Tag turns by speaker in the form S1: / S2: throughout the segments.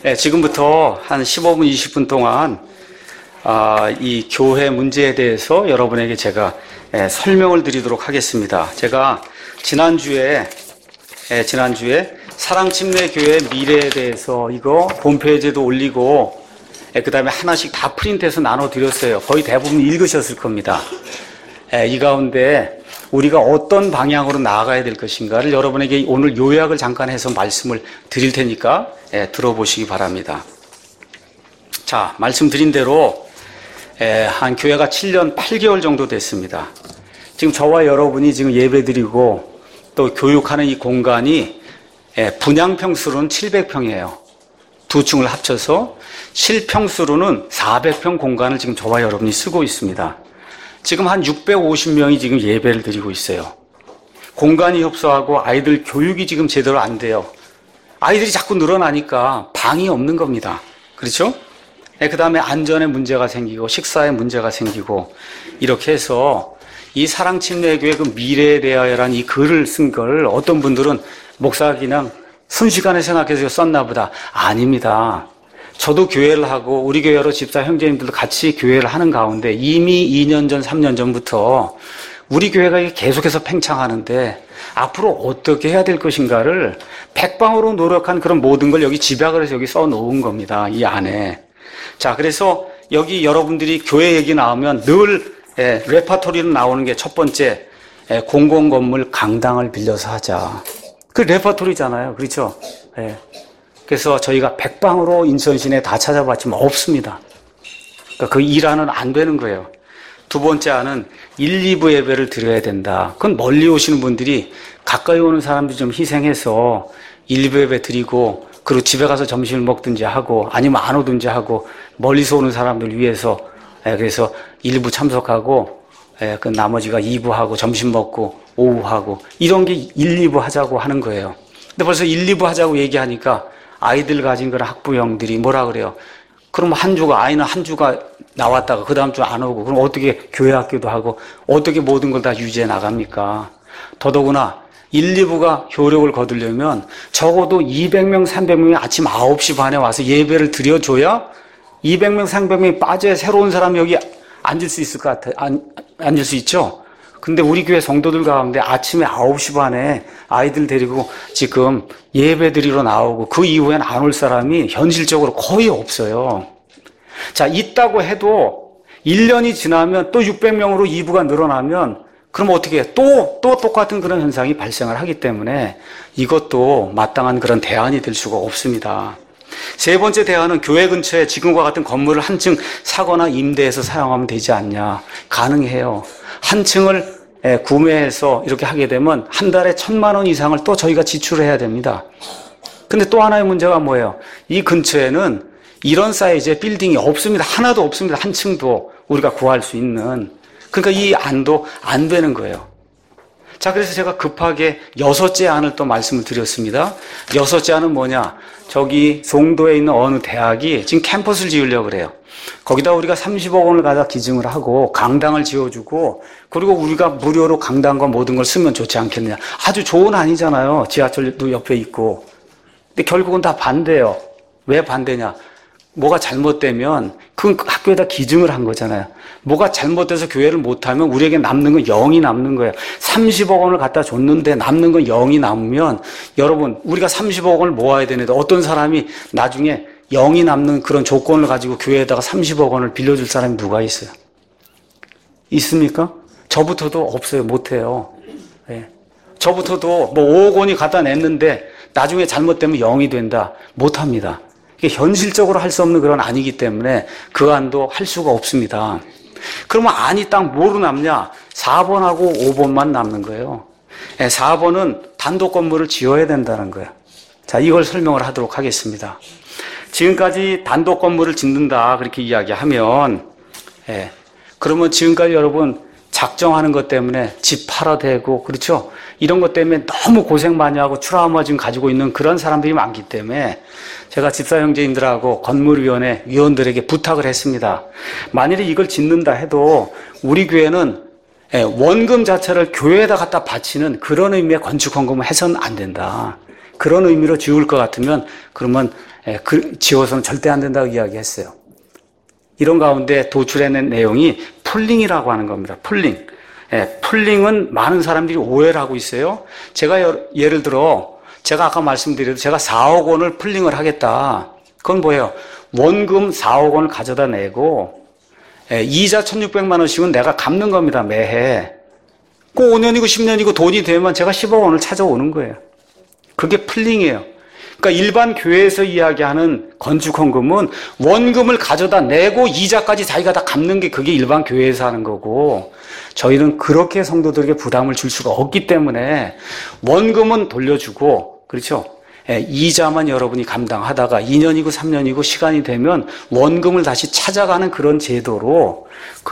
S1: 지금부터 한 15분, 20분 동안 이 교회 문제에 대해서 여러분에게 제가 설명을 드리도록 하겠습니다. 제가 지난주에 사랑침례교회 미래에 대해서 이거 홈페이지에도 올리고 그 다음에 하나씩 다 프린트해서 나눠드렸어요. 거의 대부분 읽으셨을 겁니다. 이 가운데 우리가 어떤 방향으로 나아가야 될 것인가를 여러분에게 오늘 요약을 잠깐 해서 말씀을 드릴 테니까 들어보시기 바랍니다. 자, 말씀드린 대로 한 교회가 7년 8개월 정도 됐습니다. 지금 저와 여러분이 지금 예배드리고 또 교육하는 이 공간이 분양평수로는 700평이에요. 두 층을 합쳐서 실평수로는 400평 공간을 지금 저와 여러분이 쓰고 있습니다. 지금 한 650명이 지금 예배를 드리고 있어요. 공간이 협소하고 아이들 교육이 지금 제대로 안 돼요. 아이들이 자꾸 늘어나니까 방이 없는 겁니다. 그렇죠? 그 다음에 안전에 문제가 생기고 식사에 문제가 생기고 이렇게 해서 이 사랑침례교회 그 미래에 대하여라는 이 글을 쓴 걸 어떤 분들은 목사가 그냥 순식간에 생각해서 썼나 보다. 아닙니다. 저도 교회를 하고 우리 교회 여러 집사 형제님들도 같이 교회를 하는 가운데 이미 2년 전, 3년 전부터 우리 교회가 계속해서 팽창하는데 앞으로 어떻게 해야 될 것인가를 백방으로 노력한 그런 모든 걸 여기 집약을 해서 여기 써놓은 겁니다. 이 안에. 자, 그래서 여기 여러분들이 교회 얘기 나오면 늘 레파토리로 나오는 게 첫 번째 공공건물 강당을 빌려서 하자. 그 레파토리잖아요. 그렇죠? 그래서 저희가 백방으로 인천 시내 다 찾아봤지만 없습니다. 그러니까 그 일안은 안 되는 거예요. 두 번째 안은 1, 2부 예배를 드려야 된다. 그건 멀리 오시는 분들이 가까이 오는 사람들 좀 희생해서 1, 2부 예배 드리고 그리고 집에 가서 점심을 먹든지 하고 아니면 안 오든지 하고 멀리서 오는 사람들 위해서 그래서 1부 참석하고 그 나머지가 2부 하고 점심 먹고 오후 하고 이런 게 1, 2부 하자고 하는 거예요. 근데 벌써 1, 2부 하자고 얘기하니까 아이들 가진 그런 학부형들이 뭐라 그래요? 그럼 아이는 한 주가 나왔다가 그 다음 주 안 오고 그럼 어떻게 교회 학교도 하고 어떻게 모든 걸 다 유지해 나갑니까? 더더구나 1, 2부가 효력을 거두려면 적어도 200명, 300명이 아침 9시 반에 와서 예배를 드려줘야 200명, 300명이 빠져야 새로운 사람이 여기 앉을 수 있을 것 같아요. 앉을 수 있죠? 근데 우리 교회 성도들 가운데 아침에 9시 반에 아이들 데리고 지금 예배 드리러 나오고 그 이후엔 안 올 사람이 현실적으로 거의 없어요. 자, 있다고 해도 1년이 지나면 또 600명으로 2부가 늘어나면 그럼 어떻게 해? 또 똑같은 그런 현상이 발생을 하기 때문에 이것도 마땅한 그런 대안이 될 수가 없습니다. 세 번째 대안은 교회 근처에 지금과 같은 건물을 한 층 사거나 임대해서 사용하면 되지 않냐. 가능해요. 한 층을 구매해서 이렇게 하게 되면 한 달에 1,000만 원 이상을 또 저희가 지출해야 됩니다. 근데 또 하나의 문제가 뭐예요? 이 근처에는 이런 사이즈의 빌딩이 없습니다. 하나도 없습니다. 한 층도 우리가 구할 수 있는. 그러니까 이 안도 안 되는 거예요. 자, 그래서 제가 급하게 6째 안을 또 말씀을 드렸습니다. 6째 안은 뭐냐? 저기 송도에 있는 어느 대학이 지금 캠퍼스를 지으려고 그래요. 거기다 우리가 30억 원을 갖다 기증을 하고 강당을 지어주고 그리고 우리가 무료로 강당과 모든 걸 쓰면 좋지 않겠느냐. 아주 좋은 안이잖아요. 지하철도 옆에 있고. 근데 결국은 다 반대예요. 왜 반대냐? 뭐가 잘못되면 그 학교에다 기증을 한 거잖아요. 뭐가 잘못돼서 교회를 못하면 우리에게 남는 건 0이 남는 거예요. 30억 원을 갖다 줬는데 남는 건 0이 남으면 여러분 우리가 30억 원을 모아야 되는데 어떤 사람이 나중에 0이 남는 그런 조건을 가지고 교회에다가 30억 원을 빌려줄 사람이 누가 있어요? 있습니까? 저부터도 없어요. 못해요. 네. 저부터도 뭐 5억 원이 갖다 냈는데 나중에 잘못되면 0이 된다. 못합니다. 이게 현실적으로 할 수 없는 그런 안이기 때문에 그 안도 할 수가 없습니다. 그러면 안이 딱 뭐로 남냐? 4번하고 5번만 남는 거예요. 4번은 단독 건물을 지어야 된다는 거예요. 자, 이걸 설명을 하도록 하겠습니다. 지금까지 단독 건물을 짓는다 그렇게 이야기하면 그러면 지금까지 여러분 작정하는 것 때문에 집 팔아야 되고 그렇죠? 이런 것 때문에 너무 고생 많이 하고 트라우마 지금 가지고 있는 그런 사람들이 많기 때문에 제가 집사 형제님들하고 건물위원회 위원들에게 부탁을 했습니다. 만일에 이걸 짓는다 해도 우리 교회는 원금 자체를 교회에다 갖다 바치는 그런 의미의 건축 헌금을 해서는 안 된다. 그런 의미로 지을 것 같으면 그러면 지워서는 절대 안 된다고 이야기했어요. 이런 가운데 도출해낸 내용이 풀링이라고 하는 겁니다. 풀링. 풀링은 많은 사람들이 오해를 하고 있어요. 제가 예를 들어 제가 아까 말씀드려도 제가 4억 원을 풀링을 하겠다. 그건 뭐예요? 원금 4억 원을 가져다 내고 이자 1,600만 원씩은 내가 갚는 겁니다. 매해. 꼭 5년이고 10년이고 돈이 되면 제가 10억 원을 찾아오는 거예요. 그게 풀링이에요. 그러니까 일반 교회에서 이야기하는 건축헌금은 원금을 가져다 내고 이자까지 자기가 다 갚는 게 그게 일반 교회에서 하는 거고, 저희는 그렇게 성도들에게 부담을 줄 수가 없기 때문에 원금은 돌려주고, 그렇죠? 이자만 여러분이 감당하다가 2년이고 3년이고 시간이 되면 원금을 다시 찾아가는 그런 제도로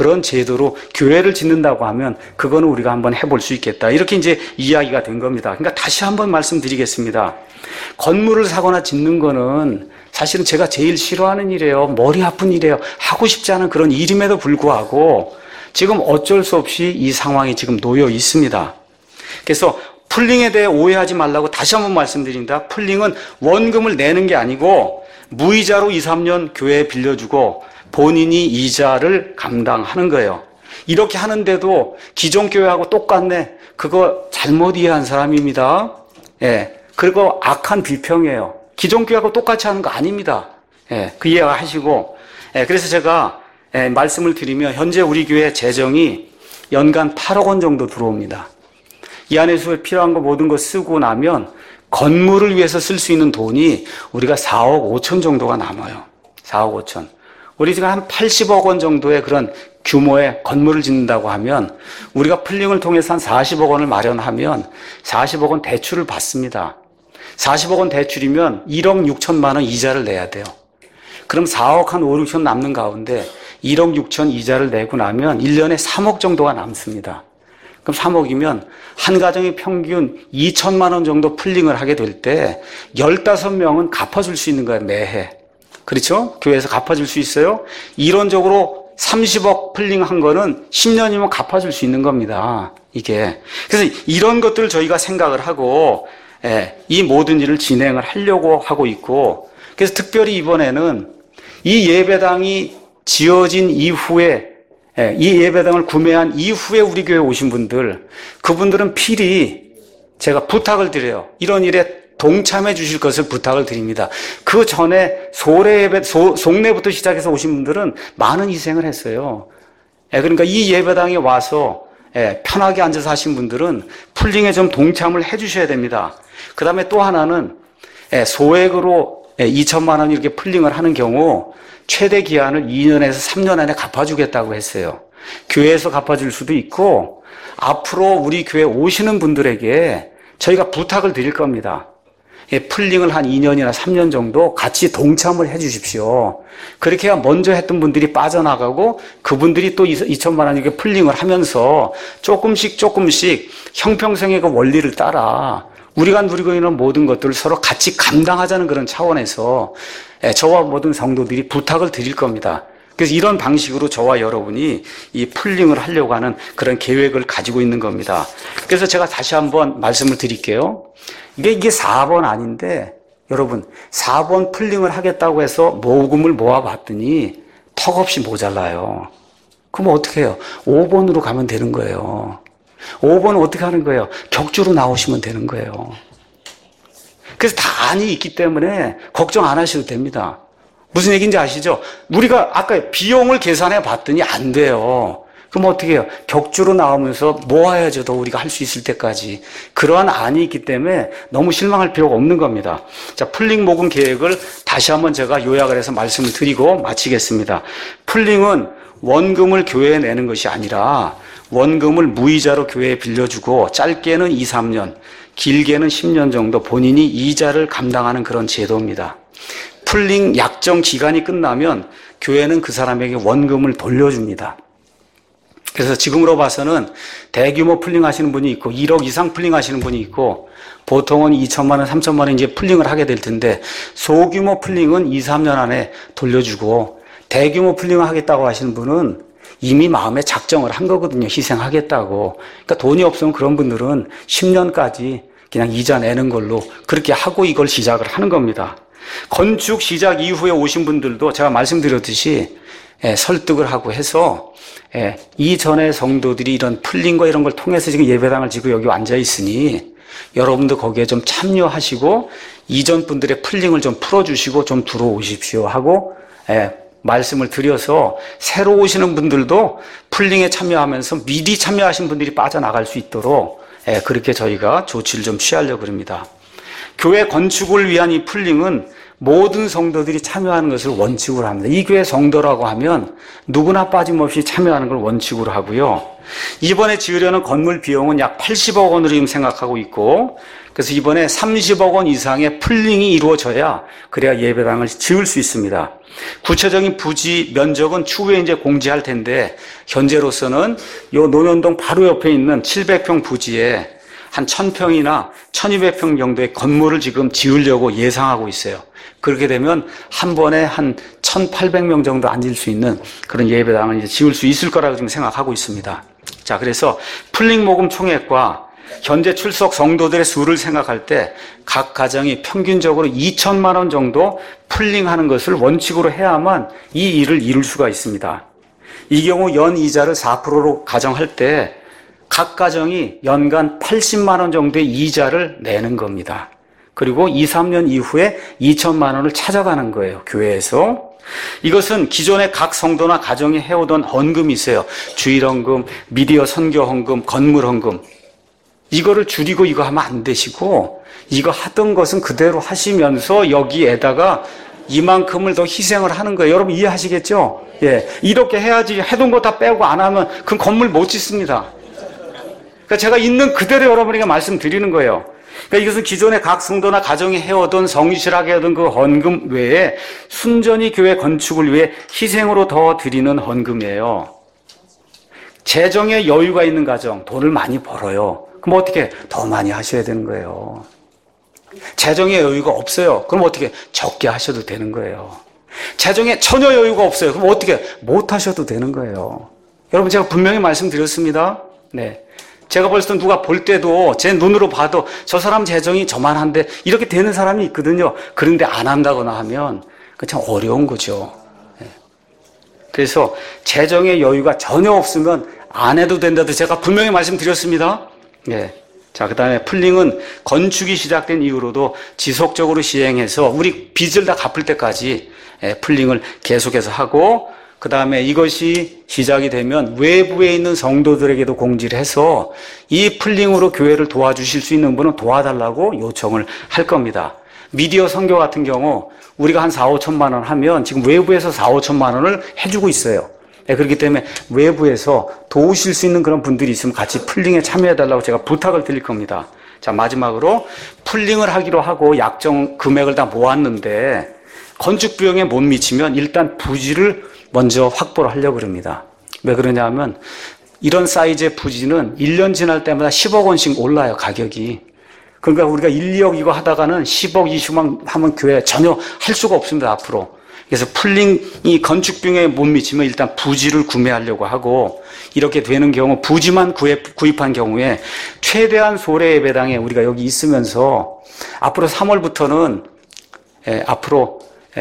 S1: 교회를 짓는다고 하면 그거는 우리가 한번 해볼 수 있겠다. 이렇게 이제 이야기가 된 겁니다. 그러니까 다시 한번 말씀드리겠습니다. 건물을 사거나 짓는 거는 사실은 제가 제일 싫어하는 일이에요. 머리 아픈 일이에요. 하고 싶지 않은 그런 일임에도 불구하고 지금 어쩔 수 없이 이 상황이 지금 놓여 있습니다. 그래서 풀링에 대해 오해하지 말라고 다시 한번 말씀드립니다. 풀링은 원금을 내는 게 아니고 무이자로 2, 3년 교회에 빌려주고 본인이 이자를 감당하는 거예요. 이렇게 하는데도 기존 교회하고 똑같네. 그거 잘못 이해한 사람입니다. 그리고 악한 비평이에요. 기존 교회하고 똑같이 하는 거 아닙니다. 그 이해하시고. 그래서 제가 말씀을 드리면 현재 우리 교회 재정이 연간 8억 원 정도 들어옵니다. 이 안에서 필요한 거 모든 거 쓰고 나면 건물을 위해서 쓸 수 있는 돈이 우리가 4억 5천 정도가 남아요. 4억 5천. 우리 지금 한 80억 원 정도의 그런 규모의 건물을 짓는다고 하면 우리가 풀링을 통해서 한 40억 원을 마련하면 40억 원 대출을 받습니다. 40억 원 대출이면 1억 6천만 원 이자를 내야 돼요. 그럼 4억 한 5, 6천 남는 가운데 1억 6천 이자를 내고 나면 1년에 3억 정도가 남습니다. 그럼 3억이면 한 가정의 평균 2천만 원 정도 풀링을 하게 될 때 15명은 갚아줄 수 있는 거예요, 매해. 그렇죠? 교회에서 갚아줄 수 있어요? 이론적으로 30억 풀링한 거는 10년이면 갚아줄 수 있는 겁니다. 이게. 그래서 이런 것들을 저희가 생각을 하고 이 모든 일을 진행을 하려고 하고 있고, 그래서 특별히 이번에는 이 예배당이 지어진 이후에 이 예배당을 구매한 이후에 우리 교회에 오신 분들, 그분들은 필히 제가 부탁을 드려요. 이런 일에 동참해 주실 것을 부탁을 드립니다. 그 전에 속례부터 시작해서 오신 분들은 많은 희생을 했어요. 그러니까 이 예배당에 와서 편하게 앉아서 하신 분들은 풀링에 좀 동참을 해 주셔야 됩니다. 그 다음에 또 하나는 소액으로 2천만 원 이렇게 풀링을 하는 경우 최대 기한을 2년에서 3년 안에 갚아주겠다고 했어요. 교회에서 갚아줄 수도 있고 앞으로 우리 교회 오시는 분들에게 저희가 부탁을 드릴 겁니다. 풀링을 한 2년이나 3년 정도 같이 동참을 해 주십시오. 그렇게 해야 먼저 했던 분들이 빠져나가고 그분들이 또 2천만 원 이렇게 풀링을 하면서 조금씩 형평성의 그 원리를 따라 우리가 누리고 있는 모든 것들을 서로 같이 감당하자는 그런 차원에서 저와 모든 성도들이 부탁을 드릴 겁니다. 그래서 이런 방식으로 저와 여러분이 이 풀링을 하려고 하는 그런 계획을 가지고 있는 겁니다. 그래서 제가 다시 한번 말씀을 드릴게요. 이게 4번 아닌데 여러분 4번 풀링을 하겠다고 해서 모금을 모아봤더니 턱없이 모자라요. 그럼 어떻게 해요? 5번으로 가면 되는 거예요. 5번은 어떻게 하는 거예요? 격주로 나오시면 되는 거예요. 그래서 다 안이 있기 때문에 걱정 안 하셔도 됩니다. 무슨 얘기인지 아시죠? 우리가 아까 비용을 계산해 봤더니 안 돼요. 그럼 어떻게 해요? 격주로 나오면서 모아야죠. 더 우리가 할 수 있을 때까지. 그러한 안이 있기 때문에 너무 실망할 필요가 없는 겁니다. 자, 풀링 모금 계획을 다시 한번 제가 요약을 해서 말씀을 드리고 마치겠습니다. 풀링은 원금을 교회에 내는 것이 아니라 원금을 무이자로 교회에 빌려주고 짧게는 2, 3년, 길게는 10년 정도 본인이 이자를 감당하는 그런 제도입니다. 풀링 약정 기간이 끝나면 교회는 그 사람에게 원금을 돌려줍니다. 그래서 지금으로 봐서는 대규모 풀링 하시는 분이 있고 1억 이상 풀링 하시는 분이 있고 보통은 2천만 원, 3천만 원 이제 풀링을 하게 될 텐데 소규모 풀링은 2, 3년 안에 돌려주고 대규모 풀링을 하겠다고 하시는 분은 이미 마음에 작정을 한 거거든요. 희생하겠다고. 그러니까 돈이 없으면 그런 분들은 10년까지 그냥 이자 내는 걸로 그렇게 하고 이걸 시작을 하는 겁니다. 건축 시작 이후에 오신 분들도 제가 말씀드렸듯이 설득을 하고 해서 이전의 성도들이 이런 풀링과 이런 걸 통해서 지금 예배당을 지고 여기 앉아 있으니 여러분도 거기에 좀 참여하시고 이전 분들의 풀링을 좀 풀어주시고 좀 들어오십시오 하고 말씀을 드려서 새로 오시는 분들도 풀링에 참여하면서 미리 참여하신 분들이 빠져나갈 수 있도록 그렇게 저희가 조치를 좀 취하려고 합니다. 교회 건축을 위한 이 풀링은 모든 성도들이 참여하는 것을 원칙으로 합니다. 이 교회 성도라고 하면 누구나 빠짐없이 참여하는 걸 원칙으로 하고요. 이번에 지으려는 건물 비용은 약 80억 원으로 지금 생각하고 있고, 그래서 이번에 30억 원 이상의 풀링이 이루어져야 그래야 예배당을 지을 수 있습니다. 구체적인 부지 면적은 추후에 이제 공지할 텐데, 현재로서는 요 논현동 바로 옆에 있는 700평 부지에 한 1000평이나 1200평 정도의 건물을 지금 지으려고 예상하고 있어요. 그렇게 되면 한 번에 한 1800명 정도 앉을 수 있는 그런 예배당을 이제 지을 수 있을 거라고 지금 생각하고 있습니다. 자, 그래서 풀링 모금 총액과 현재 출석 성도들의 수를 생각할 때 각 가정이 평균적으로 2천만 원 정도 풀링하는 것을 원칙으로 해야만 이 일을 이룰 수가 있습니다. 이 경우 연 이자를 4%로 가정할 때 각 가정이 연간 80만 원 정도의 이자를 내는 겁니다. 그리고 2, 3년 이후에 2천만 원을 찾아가는 거예요, 교회에서. 이것은 기존에 각 성도나 가정이 해오던 헌금이 있어요. 주일 헌금, 미디어 선교 헌금, 건물 헌금. 이거를 줄이고 이거 하면 안 되시고, 이거 하던 것은 그대로 하시면서 여기에다가 이만큼을 더 희생을 하는 거예요. 여러분 이해하시겠죠? 예. 이렇게 해야지 해둔 거 다 빼고 안 하면 그 건물 못 짓습니다. 그러니까 제가 있는 그대로 여러분에게 말씀드리는 거예요. 그러니까 이것은 기존의 각 성도나 가정이 해오던 성실하게 하던 그 헌금 외에 순전히 교회 건축을 위해 희생으로 더 드리는 헌금이에요. 재정에 여유가 있는 가정, 돈을 많이 벌어요. 그럼 어떻게? 더 많이 하셔야 되는 거예요. 재정에 여유가 없어요. 그럼 어떻게? 적게 하셔도 되는 거예요. 재정에 전혀 여유가 없어요. 그럼 어떻게? 못 하셔도 되는 거예요. 여러분 제가 분명히 말씀드렸습니다. 네. 제가 벌써 누가 볼 때도 제 눈으로 봐도 저 사람 재정이 저만한데 이렇게 되는 사람이 있거든요. 그런데 안 한다거나 하면 그 참 어려운 거죠. 그래서 재정의 여유가 전혀 없으면 안 해도 된다도 제가 분명히 말씀드렸습니다. 자, 그 다음에 풀링은 건축이 시작된 이후로도 지속적으로 시행해서 우리 빚을 다 갚을 때까지 풀링을 계속해서 하고, 그 다음에 이것이 시작이 되면 외부에 있는 성도들에게도 공지를 해서 이 풀링으로 교회를 도와주실 수 있는 분은 도와달라고 요청을 할 겁니다. 미디어 선교 같은 경우 우리가 한 4, 5천만 원 하면 지금 외부에서 4, 5천만 원을 해주고 있어요. 그렇기 때문에 외부에서 도우실 수 있는 그런 분들이 있으면 같이 풀링에 참여해달라고 제가 부탁을 드릴 겁니다. 자, 마지막으로 풀링을 하기로 하고 약정 금액을 다 모았는데 건축 비용에 못 미치면 일단 부지를 먼저 확보를 하려고 합니다. 왜 그러냐 하면 이런 사이즈의 부지는 1년 지날 때마다 10억 원씩 올라요, 가격이. 그러니까 우리가 1, 2억 이거 하다가는 10억, 20억 하면 교회 전혀 할 수가 없습니다, 앞으로. 그래서 풀링이 건축 비용에 못 미치면 일단 부지를 구매하려고 하고, 이렇게 되는 경우 부지만 구입한 경우에 최대한 소래 예배당에 우리가 여기 있으면서 앞으로 3월부터는 앞으로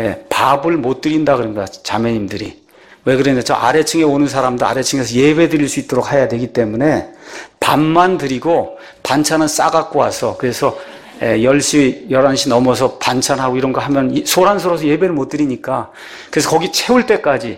S1: 밥을 못 드린다 그럽니다, 자매님들이. 왜 그러냐, 저 아래층에 오는 사람도 아래층에서 예배 드릴 수 있도록 해야 되기 때문에 밥만 드리고 반찬은 싸갖고 와서, 그래서 10시, 11시 넘어서 반찬하고 이런 거 하면 소란스러워서 예배를 못 드리니까, 그래서 거기 채울 때까지,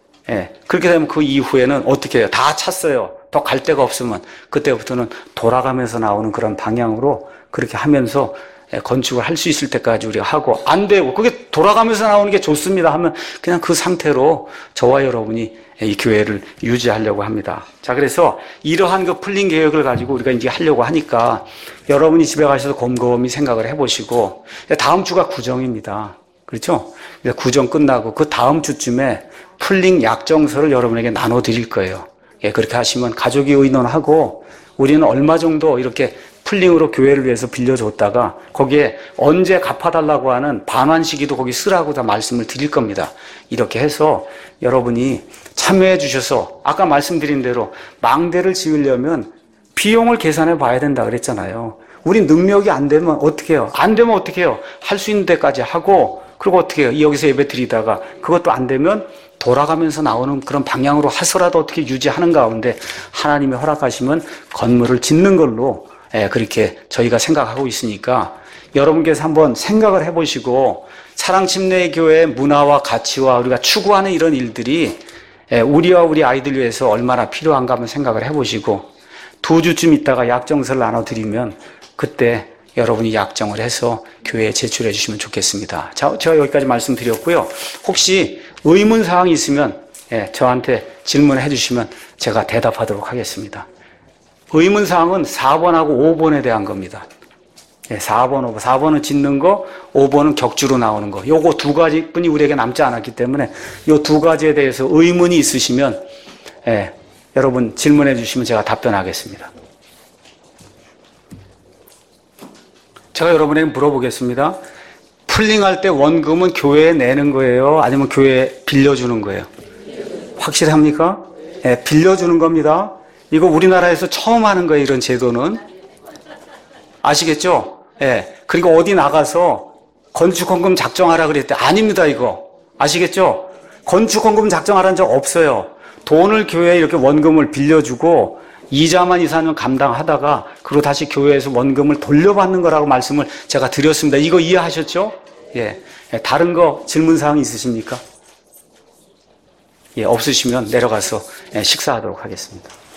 S1: 그렇게 되면 그 이후에는 어떻게 해요? 다 찼어요. 더 갈 데가 없으면 그때부터는 돌아가면서 나오는 그런 방향으로 그렇게 하면서 건축을 할 수 있을 때까지 우리가 하고, 안 되고 그게 돌아가면서 나오는 게 좋습니다 하면 그냥 그 상태로 저와 여러분이 이 교회를 유지하려고 합니다. 자, 그래서 이러한 그 풀링 계획을 가지고 우리가 이제 하려고 하니까 여러분이 집에 가셔서 곰곰이 생각을 해보시고, 다음 주가 구정입니다. 그렇죠? 구정 끝나고 그 다음 주쯤에 풀링 약정서를 여러분에게 나눠드릴 거예요. 그렇게 하시면 가족이 의논하고 우리는 얼마 정도 이렇게 풀링으로 교회를 위해서 빌려줬다가 거기에 언제 갚아달라고 하는 반환 시기도 거기 쓰라고 다 말씀을 드릴 겁니다. 이렇게 해서 여러분이 참여해 주셔서 아까 말씀드린 대로 망대를 지으려면 비용을 계산해 봐야 된다 그랬잖아요. 우리 능력이 안 되면 어떻게 해요? 안 되면 어떻게 해요? 할 수 있는 데까지 하고, 그리고 어떻게 해요? 여기서 예배 드리다가 그것도 안 되면 돌아가면서 나오는 그런 방향으로 해서라도 어떻게 유지하는 가운데 하나님이 허락하시면 건물을 짓는 걸로 그렇게 저희가 생각하고 있으니까 여러분께서 한번 생각을 해보시고 사랑침례교회의 문화와 가치와 우리가 추구하는 이런 일들이 우리와 우리 아이들 위해서 얼마나 필요한가 한번 생각을 해보시고 2주쯤 있다가 약정서를 나눠드리면 그때 여러분이 약정을 해서 교회에 제출해 주시면 좋겠습니다. 자, 제가 여기까지 말씀드렸고요. 혹시 의문사항이 있으면 저한테 질문해 주시면 제가 대답하도록 하겠습니다. 의문사항은 4번하고 5번에 대한 겁니다. 4번, 5번. 4번은 짓는 거, 5번은 격주로 나오는 거. 요거 두 가지뿐이 우리에게 남지 않았기 때문에 요 두 가지에 대해서 의문이 있으시면 여러분 질문해 주시면 제가 답변하겠습니다. 제가 여러분에게 물어보겠습니다. 풀링할 때 원금은 교회에 내는 거예요? 아니면 교회에 빌려주는 거예요? 확실합니까? 빌려주는 겁니다. 이거 우리나라에서 처음 하는 거예요, 이런 제도는. 아시겠죠? 그리고 어디 나가서 건축헌금 작정하라 그랬대. 아닙니다, 이거. 아시겠죠? 건축헌금 작정하라는 적 없어요. 돈을 교회에 이렇게 원금을 빌려주고 이자만 2, 4년 감당하다가 그리고 다시 교회에서 원금을 돌려받는 거라고 말씀을 제가 드렸습니다. 이거 이해하셨죠? 다른 거 질문사항 있으십니까? 없으시면 내려가서 식사하도록 하겠습니다.